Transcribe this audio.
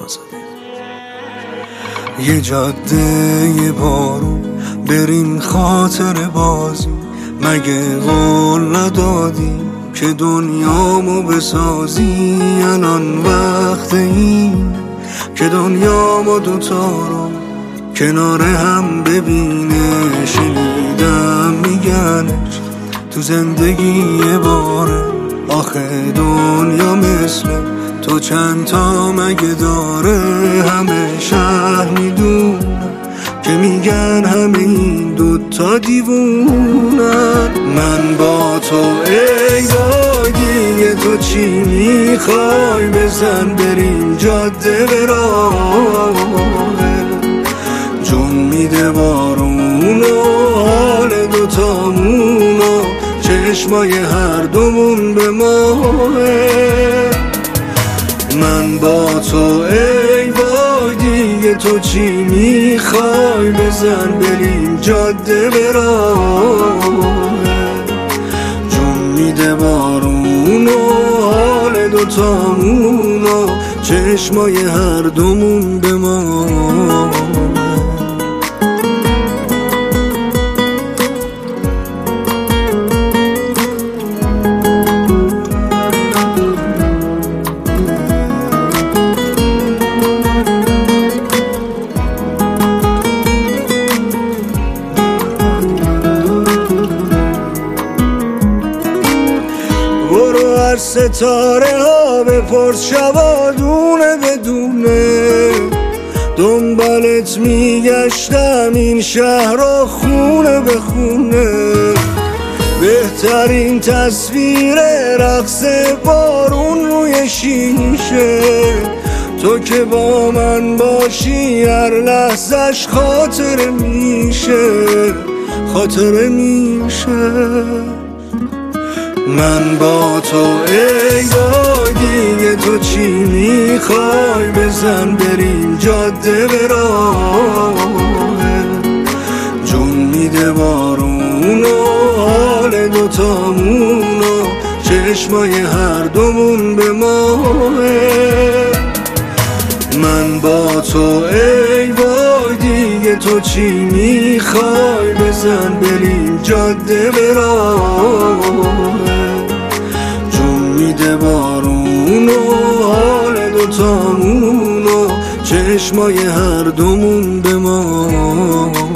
آزاده. یه جاده یه بارون بریم خاطر بازی، مگه قول ندادی که دنیامو بسازی؟ الان وقت این که دنیامو دوتا رو کنار هم ببینه. شنیدم میگنش تو زندگی یه باره، آخه دنیا مثل تو چند تا مگه داره؟ همه شهر میدونن که میگن همه این دوتا دیوونن. من با تو ای وای دیگه تو چی میخوای؟ بزن بریم جاده براه، جون میده بارون و حال دوتامون و چشمای هر دومون به ماه. من با تو ای وای دیگه تو چی میخوای؟ بزن بریم جاده براه، جون میده بارون و حال دوتامون و چشمای هر دومون به ما. برو هر ستاره ها بپرس شبادونه بدونه، دنبالت میگشتم این شهر را خونه به خونه. بهترین تصویر رقص بارون روی شیشه، تو که با من باشی هر لحظش خاطر میشه، خاطر میشه. من با تو ای وای دیگه تو چی میخوای؟ بزن بریم جاده براه، جون میده بارون و حال دوتامون و چشمای هر دومون به ماه. من با تو ای وای دیگه تو چی میخوای؟ بزن بریم جاده براه، جون میده بارون و حال دوتامون و چشمای هر دومون به ما.